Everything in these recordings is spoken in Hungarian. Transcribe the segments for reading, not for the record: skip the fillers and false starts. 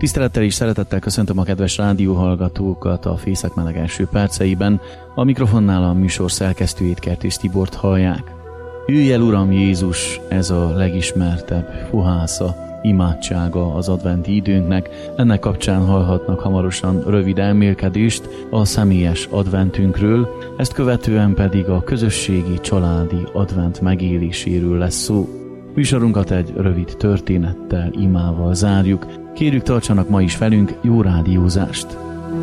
Tisztelettel és szeretettel köszöntöm a kedves rádióhallgatókat a Fészek meleg első perceiben. A mikrofonnál a műsor szerkesztőjét, Kertész Tibort hallják. Jöjj el, Uram Jézus, ez a legismertebb fuhásza, imádsága az adventi időnknek. Ennek kapcsán hallhatnak hamarosan rövid elmélkedést a személyes adventünkről, ezt követően pedig a közösségi, családi advent megéléséről lesz szó. Műsorunkat egy rövid történettel, imával zárjuk. Kérjük, tartsanak ma is velünk, jó rádiózást!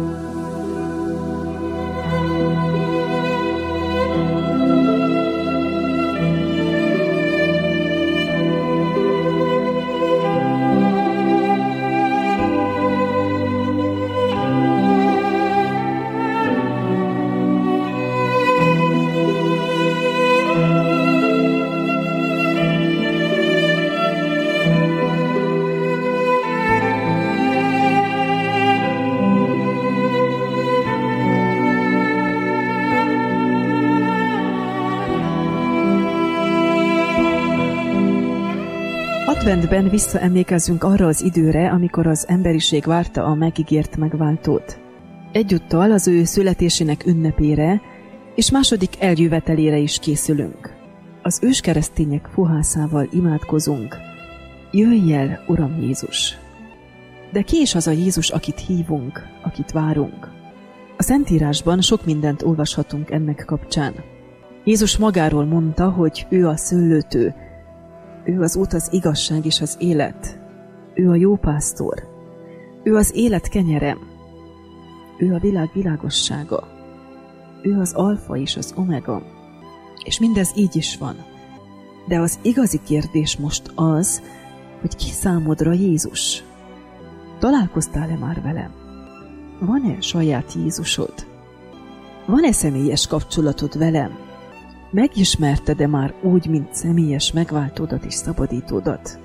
Adventben visszaemlékezzünk arra az időre, amikor az emberiség várta a megígért megváltót. Egyúttal az ő születésének ünnepére és második eljövetelére is készülünk. Az őskeresztények fuhászával imádkozunk. Jöjj el, Uram Jézus! De ki is az a Jézus, akit hívunk, akit várunk? A Szentírásban sok mindent olvashatunk ennek kapcsán. Jézus magáról mondta, hogy ő a szőlőtő, ő az út, az igazság és az élet. Ő a jó pásztor. Ő az élet kenyere. Ő a világ világossága. Ő az alfa és az omega. És mindez így is van. De az igazi kérdés most az, hogy ki számodra Jézus? Találkoztál-e már velem? Van-e saját Jézusod? Van-e személyes kapcsolatod velem? Megismerted-e már úgy, mint személyes megváltódat és szabadítódat?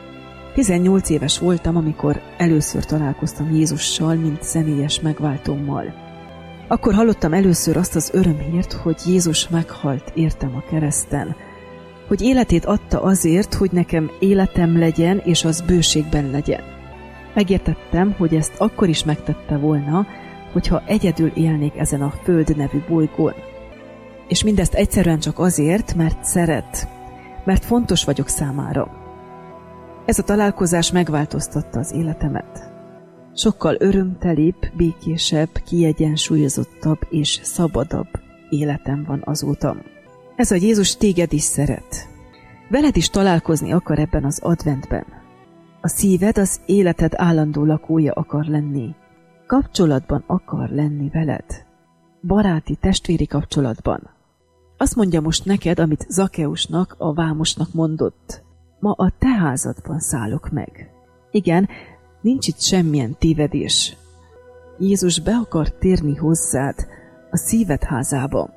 18 éves voltam, amikor először találkoztam Jézussal, mint személyes megváltómmal. Akkor hallottam először azt az örömhírt, hogy Jézus meghalt értem a kereszten, hogy életét adta azért, hogy nekem életem legyen, és az bőségben legyen. Megértettem, hogy ezt akkor is megtette volna, hogyha egyedül élnék ezen a Föld nevű bolygón. És mindezt egyszerűen csak azért, mert szeret, mert fontos vagyok számára. Ez a találkozás megváltoztatta az életemet. Sokkal örömtelibb, békésebb, kiegyensúlyozottabb és szabadabb életem van azóta. Ez a Jézus téged is szeret. Veled is találkozni akar ebben az adventben. A szíved az életed állandó lakója akar lenni. Kapcsolatban akar lenni veled. Baráti, testvéri kapcsolatban. Azt mondja most neked, amit Zakeusnak, a vámosnak mondott. Ma a te házadban szállok meg. Igen, nincs itt semmilyen tévedés. Jézus be akar térni hozzád a szíved házába.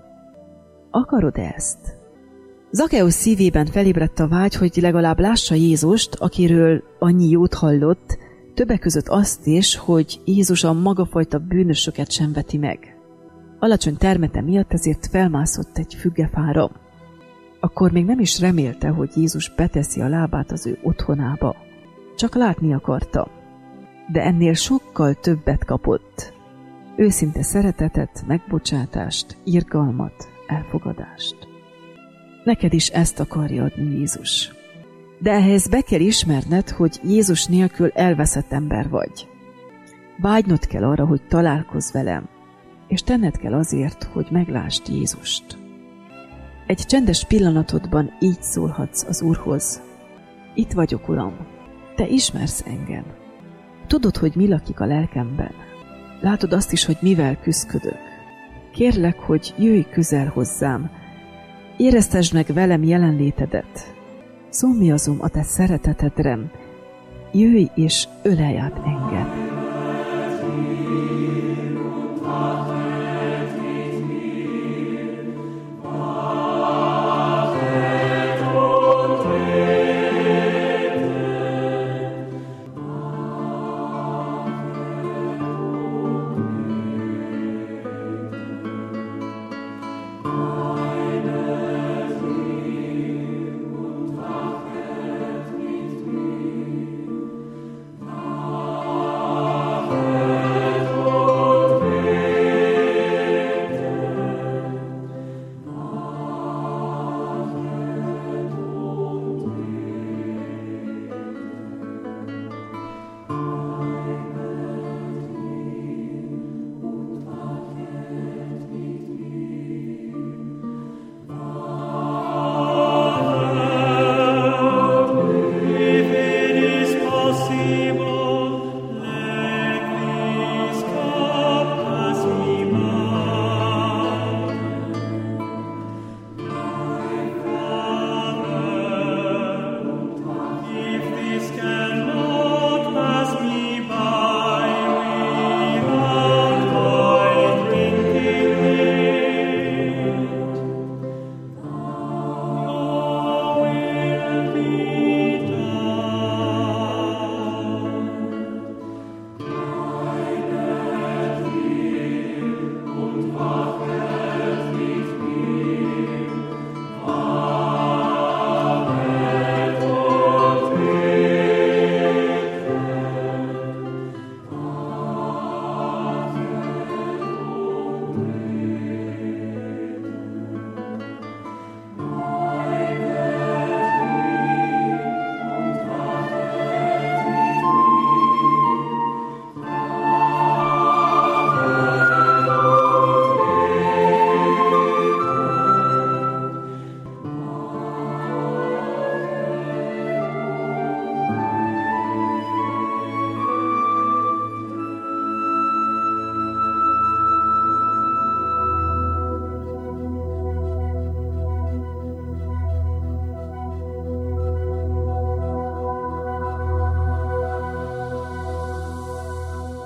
Akarod ezt? Zakeusz szívében felébredt a vágy, hogy legalább lássa Jézust, akiről annyi jót hallott, többek között azt is, hogy Jézus a magafajta bűnösöket sem veti meg. Alacsony termete miatt ezért felmászott egy fügefára. Akkor még nem is remélte, hogy Jézus beteszi a lábát az ő otthonába. Csak látni akarta. De ennél sokkal többet kapott. Őszinte szeretetet, megbocsátást, irgalmat, elfogadást. Neked is ezt akarja adni Jézus. De ehhez be kell ismerned, hogy Jézus nélkül elveszett ember vagy. Vágynod kell arra, hogy találkozz velem, és tenned kell azért, hogy meglásd Jézust. Egy csendes pillanatodban így szólhatsz az Úrhoz. Itt vagyok, Uram, te ismersz engem. Tudod, hogy mi lakik a lelkemben. Látod azt is, hogy mivel küszködök. Kérlek, hogy jöjj közel hozzám. Éreztesd meg velem jelenlétedet. Szomjazom a te szeretetedre. Jöjj és ölelj át engem.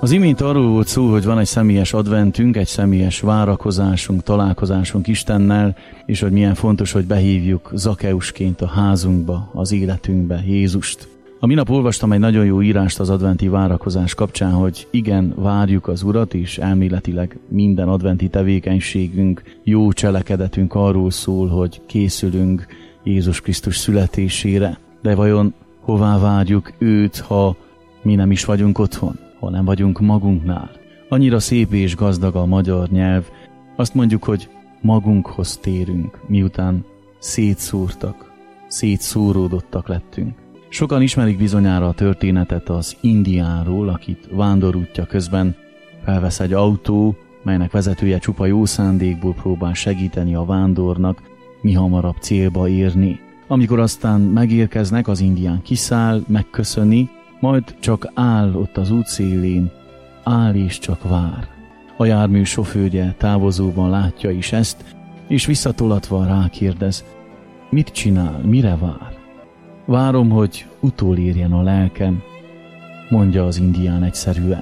Az imént arról volt szó, hogy van egy személyes adventünk, egy személyes várakozásunk, találkozásunk Istennel, és hogy milyen fontos, hogy behívjuk Zakeusként a házunkba, az életünkbe Jézust. A minap olvastam egy nagyon jó írást az adventi várakozás kapcsán, hogy igen, várjuk az Urat, és elméletileg minden adventi tevékenységünk, jó cselekedetünk arról szól, hogy készülünk Jézus Krisztus születésére. De vajon hová várjuk őt, ha mi nem is vagyunk otthon, ha nem vagyunk magunknál? Annyira szép és gazdag a magyar nyelv. Azt mondjuk, hogy magunkhoz térünk, miután szétszóródottak lettünk. Sokan ismerik bizonyára a történetet az indiánról, akit vándorútja közben felvesz egy autó, melynek vezetője csupa jó szándékból próbál segíteni a vándornak mihamarabb célba érni. Amikor aztán megérkeznek, az indián kiszáll, megköszöni, majd csak áll ott az útszélén, áll és csak vár. A jármű sofőrje távozóban látja is ezt, és visszatolatva rákérdez, mit csinál, mire vár? Várom, hogy utolérjen a lelkem, mondja az indián egyszerűen.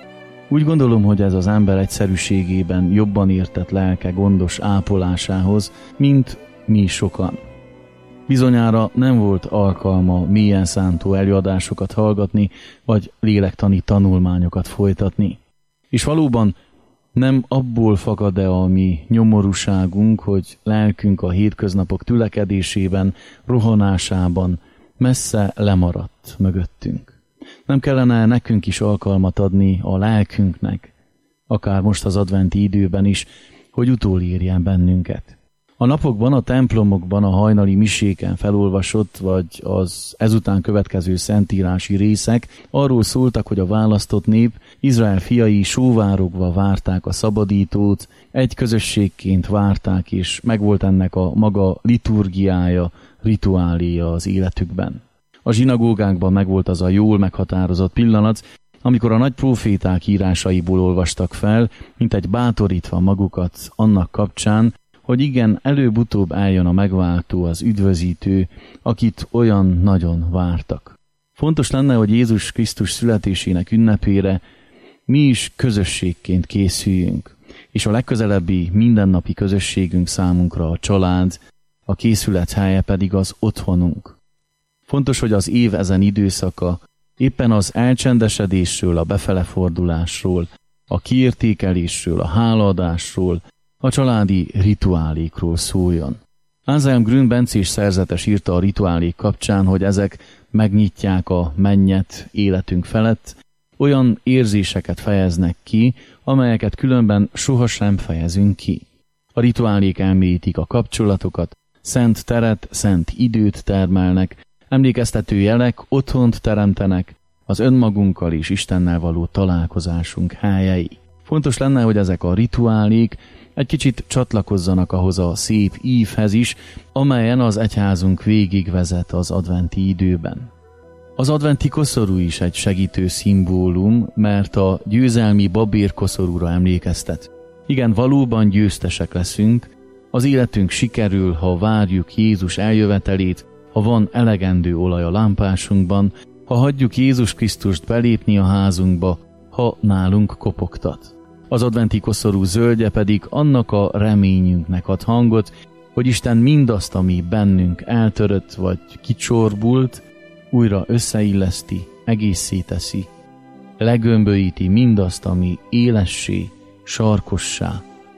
Úgy gondolom, hogy ez az ember egyszerűségében jobban értett lelke gondos ápolásához, mint mi sokan. Bizonyára nem volt alkalma mélyen szántó előadásokat hallgatni, vagy lélektani tanulmányokat folytatni. És valóban nem abból fakad-e a mi nyomorúságunk, hogy lelkünk a hétköznapok tülekedésében, rohanásában messze lemaradt mögöttünk. Nem kellene nekünk is alkalmat adni a lelkünknek, akár most az adventi időben is, hogy utolérjen bennünket. A napokban, a templomokban, a hajnali miséken felolvasott, vagy az ezután következő szentírási részek arról szóltak, hogy a választott nép, Izrael fiai sóvárogva várták a szabadítót, egy közösségként várták, és megvolt ennek a maga liturgiája, rituáléja az életükben. A zsinagógákban megvolt az a jól meghatározott pillanat, amikor a nagy próféták írásaiból olvastak fel, mint egy bátorítva magukat annak kapcsán, hogy igen, előbb-utóbb eljön a megváltó, az üdvözítő, akit olyan nagyon vártak. Fontos lenne, hogy Jézus Krisztus születésének ünnepére mi is közösségként készüljünk, és a legközelebbi mindennapi közösségünk számunkra a család, a készület helye pedig az otthonunk. Fontos, hogy az év ezen időszaka éppen az elcsendesedésről, a befelefordulásról, a kiértékelésről, a hálaadásról, a családi rituálékról szóljon. Anselm Grün bencés szerzetes írta a rituálék kapcsán, hogy ezek megnyitják a mennyet életünk felett, olyan érzéseket fejeznek ki, amelyeket különben sohasem fejezünk ki. A rituálék elmélyítik a kapcsolatokat, szent teret, szent időt termelnek, emlékeztető jelek otthont teremtenek, az önmagunkkal és Istennel való találkozásunk helyei. Fontos lenne, hogy ezek a rituálék egy kicsit csatlakozzanak ahhoz a szép ívhez is, amelyen az egyházunk végigvezet az adventi időben. Az adventi koszorú is egy segítő szimbólum, mert a győzelmi babér koszorúra emlékeztet. Igen, valóban győztesek leszünk, az életünk sikerül, ha várjuk Jézus eljövetelét, ha van elegendő olaj a lámpásunkban, ha hagyjuk Jézus Krisztust belépni a házunkba, ha nálunk kopogtat. Az adventi koszorú zöldje pedig annak a reményünknek ad hangot, hogy Isten mindazt, ami bennünk eltörött vagy kicsorbult, újra összeilleszti, egészé teszi, legömbölyíti mindazt, ami élessé, sarkossá,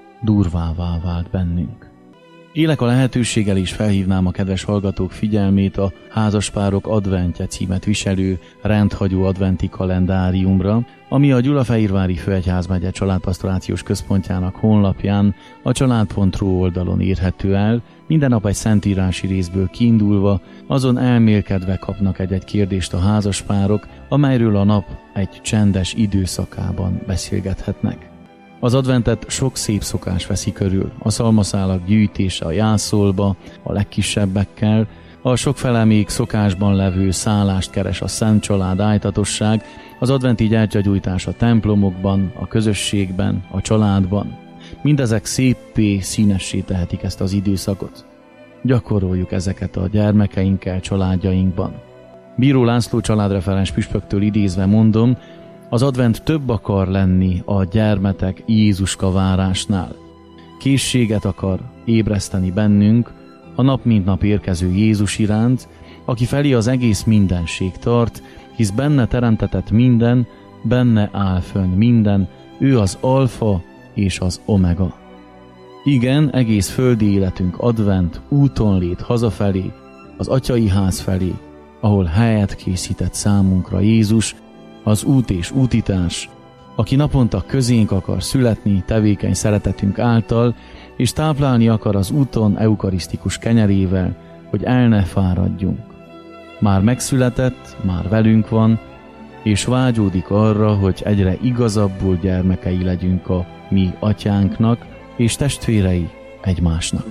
durvává vált bennünk. Élek a lehetőséggel, és felhívnám a kedves hallgatók figyelmét a Házaspárok adventje címet viselő rendhagyó adventi kalendáriumra, ami a Gyulafehérvári Főegyházmegye Családpastorációs Központjának honlapján, a család.ru oldalon érhető el. Minden nap egy szentírási részből kiindulva, azon elmélkedve kapnak egy-egy kérdést a házaspárok, amelyről a nap egy csendes időszakában beszélgethetnek. Az adventet sok szép szokás veszi körül, a szalmaszálak gyűjtése a jászolba, a legkisebbekkel, a sokfele még szokásban levő szállást keres a Szent Család ájtatosság, az adventi gyertyagyújtás a templomokban, a közösségben, a családban. Mindezek széppé, színessé tehetik ezt az időszakot. Gyakoroljuk ezeket a gyermekeinkkel, családjainkban. Bíró László családreferens püspöktől idézve mondom, Az advent több akar lenni a gyermetek Jézuska várásnál. Készséget akar ébreszteni bennünk a nap mint nap érkező Jézus iránt, aki felé az egész mindenség tart, hisz benne teremtetett minden, benne áll fönn minden, ő az alfa és az omega. Igen, egész földi életünk advent, úton lét hazafelé, az atyai ház felé, ahol helyet készített számunkra Jézus, az út és útitárs, aki naponta közénk akar születni tevékeny szeretetünk által, és táplálni akar az úton eukarisztikus kenyerével, hogy el ne fáradjunk. Már megszületett, már velünk van, és vágyódik arra, hogy egyre igazabbul gyermekei legyünk a mi atyánknak, és testvérei egymásnak.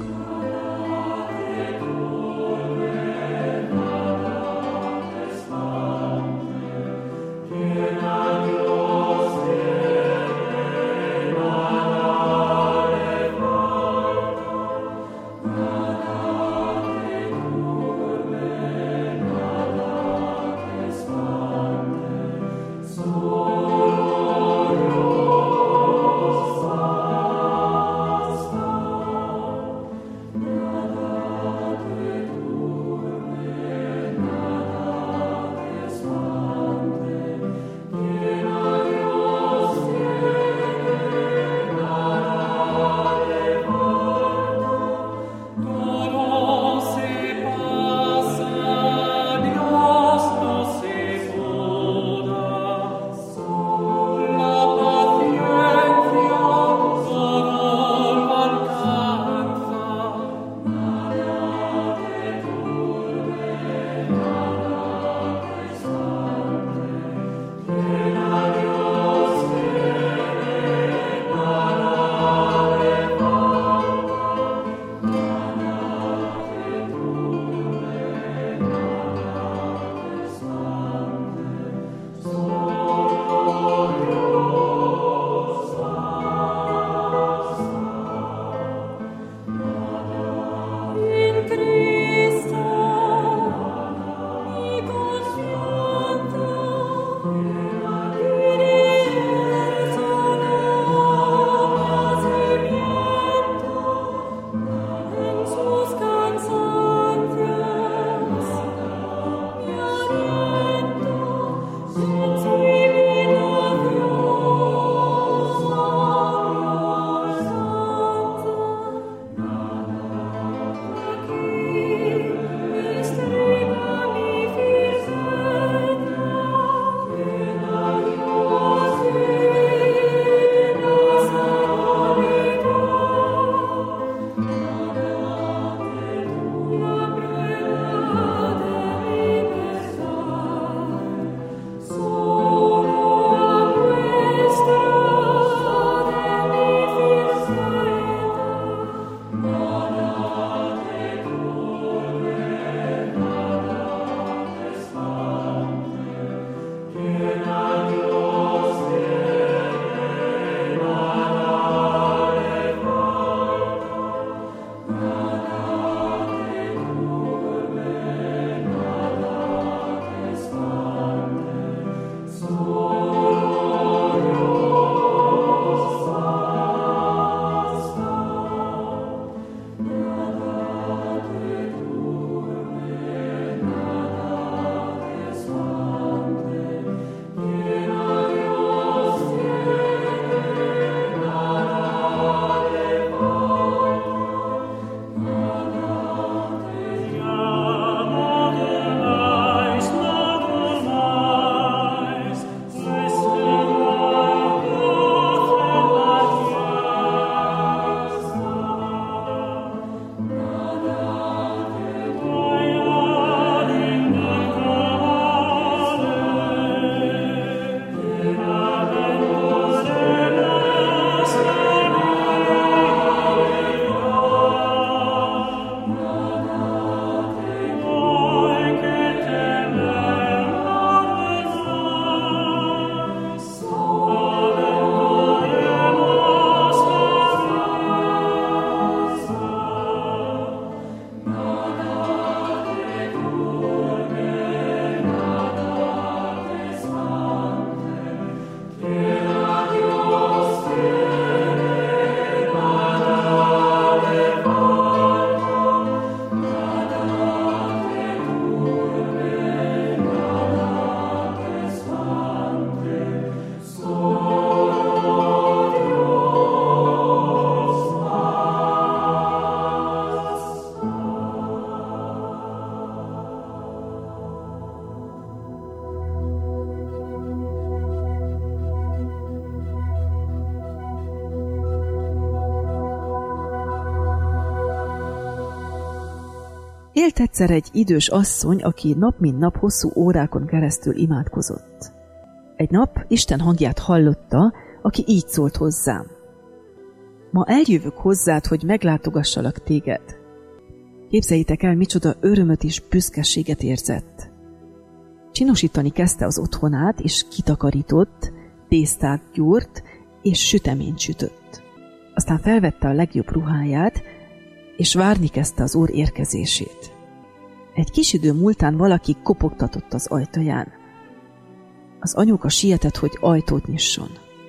Élt egyszer egy idős asszony, aki nap mint nap hosszú órákon keresztül imádkozott. Egy nap Isten hangját hallotta, aki így szólt hozzám. Ma eljövök hozzád, hogy meglátogassalak téged. Képzeljétek el, micsoda örömöt és büszkeséget érzett. Csinosítani kezdte az otthonát, és kitakarított, tésztát gyúrt, és süteményt sütött. Aztán felvette a legjobb ruháját, és várni kezdte az úr érkezését. Egy kis idő múltán valaki kopogtatott az ajtaján. Az anyuka sietett, hogy ajtót nyisson.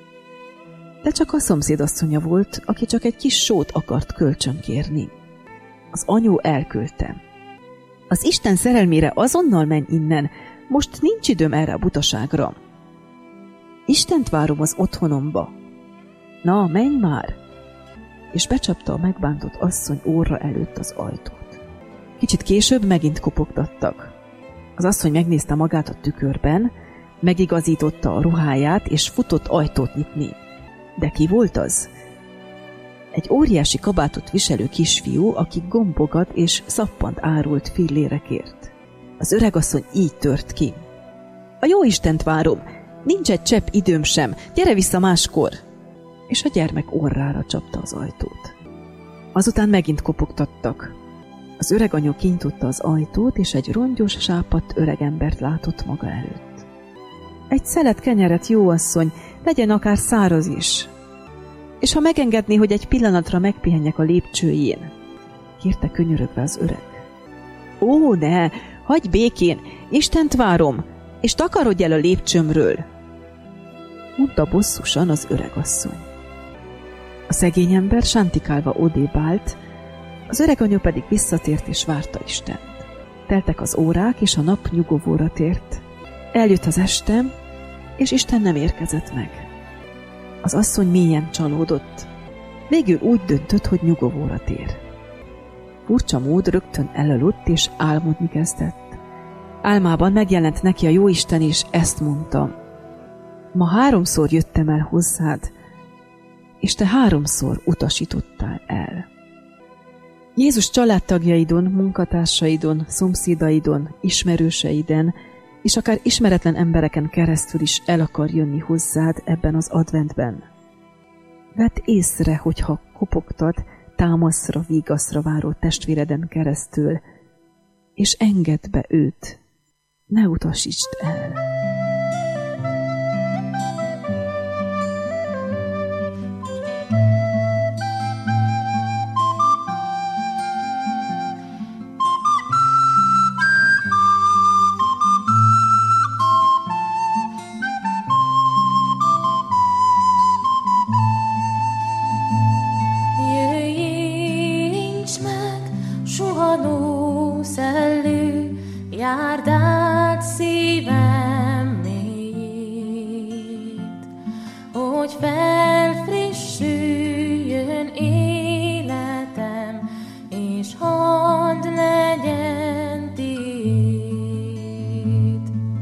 De csak a szomszédasszonya volt, aki csak egy kis sót akart kölcsön kérni. Az anyu elküldte. Az Isten szerelmére azonnal menj innen, most nincs időm erre a butaságra. Istent várom az otthonomba. Na, menj már! És becsapta a megbántott asszony orra előtt az ajtót. Kicsit később megint kopogtattak. Az asszony megnézte magát a tükörben, megigazította a ruháját, és futott ajtót nyitni. De ki volt az? Egy óriási kabátot viselő kisfiú, aki gombogat és szappant árult fillérekért. Az öregasszony így tört ki. A jó Istent várom, nincs egy csepp időm sem, gyere vissza máskor! És a gyermek orrára csapta az ajtót. Azután megint kopogtattak. Az öreg anyu kinyitotta az ajtót, és egy rongyos, sápadt öregembert látott maga előtt. Egy szelet kenyeret, jó asszony, legyen akár száraz is. És ha megengedné, hogy egy pillanatra megpihenjek a lépcsőjén, kérte könyörögve az öreg. Ó, ne, hagyj békén, Istent várom, és takarodj el a lépcsőmről, mondta bosszusan az öregasszony. A szegény ember sántikálva odébb állt, az öreg anyu pedig visszatért és várta Istent. Teltek az órák, és a nap nyugovóra tért. Eljött az este, és Isten nem érkezett meg. Az asszony mélyen csalódott. Végül úgy döntött, hogy nyugovóra tér. Furcsa mód rögtön elaludt, és álmodni kezdett. Álmában megjelent neki a jóisten, és ezt mondta. Ma 3-szor jöttem el hozzád, és te 3-szor utasítottál el. Jézus családtagjaidon, munkatársaidon, szomszédaidon, ismerőseiden, és akár ismeretlen embereken keresztül is el akar jönni hozzád ebben az adventben. Vedd észre, hogyha kopogtat támaszra, vígaszra váró testvéreden keresztül, és engedd be őt, ne utasítsd el. Járd át szívem mélyét, hogy felfrissüljön életem, és hadd legyen tiéd.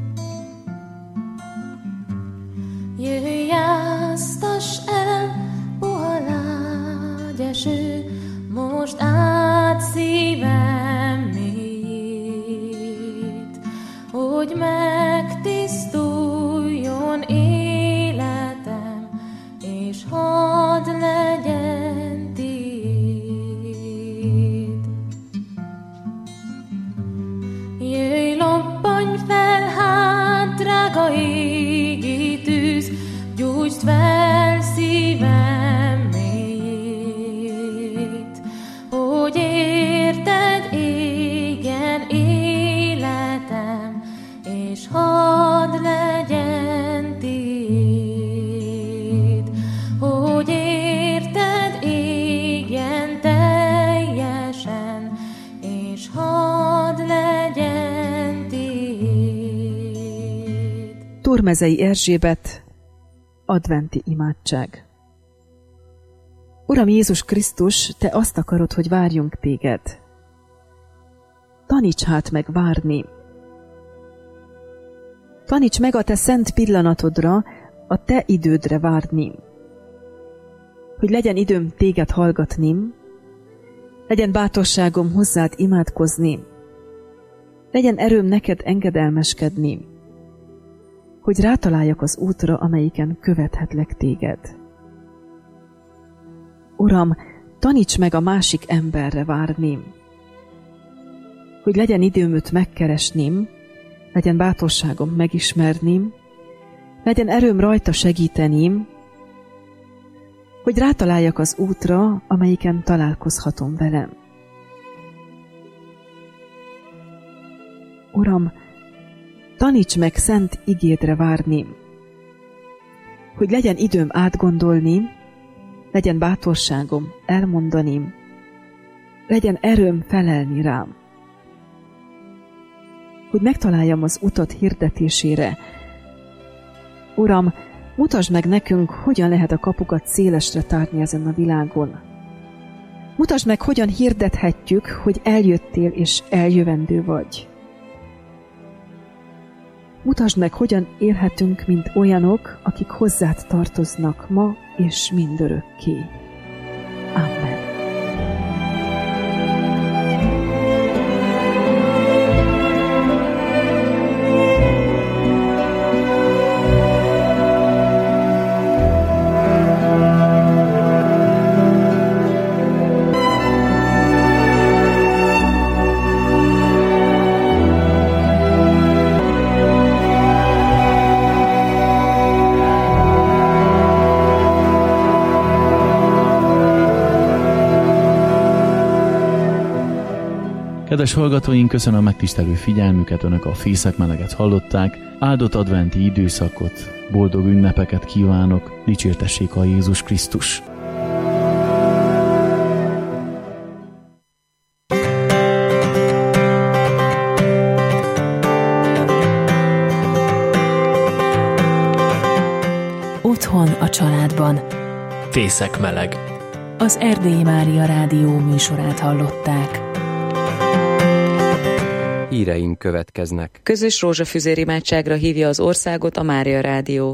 Jöjj, áztass el, puha lágy eső, most át szívem mélyét, hogy megtisztuljon életem, és hadd legyen tiéd. Jöjj, lobbanj fel, hát drága égi tűz, gyújtsd fel szívem mélyét, hogy érted égjen életem, és hadd legyen tiéd, hogy érted égjen teljesen, és hadd legyen tiéd. Turmezei Erzsébet, adventi imádság. Uram Jézus Krisztus, te azt akarod, hogy várjunk téged. Taníts hát meg várni. Taníts meg a te szent pillanatodra, a te idődre várni. Hogy legyen időm téged hallgatni, legyen bátorságom hozzád imádkozni, Legyen erőm neked engedelmeskedni, hogy rátaláljak az útra, amelyiken követhetlek téged. Uram, taníts meg a másik emberre várni, hogy legyen időm őt megkeresni, legyen bátorságom megismerni, legyen erőm rajta segíteni, hogy rátaláljak az útra, amelyiken találkozhatom velem. Uram, taníts meg szent igédre várni, hogy legyen időm átgondolni, legyen bátorságom elmondani, legyen erőm felelni rám, hogy megtaláljam az utat hirdetésére. Uram, mutasd meg nekünk, hogyan lehet a kapukat szélesre tárni ezen a világon. Mutasd meg, hogyan hirdethetjük, hogy eljöttél és eljövendő vagy. Mutasd meg, hogyan élhetünk, mint olyanok, akik hozzád tartoznak ma és mindörökké. Amen. Kedves hallgatóink, köszönöm a megtisztelő figyelmüket, Önök a Fészek Meleget hallották. Áldott adventi időszakot, boldog ünnepeket kívánok, dicsértessék a Jézus Krisztus! Otthon a családban. Fészek Meleg. Az Erdélyi Mária Rádió műsorát hallották. Híreink következnek. Közös rózsafüzér imádságra hívja az országot a Mária Rádió.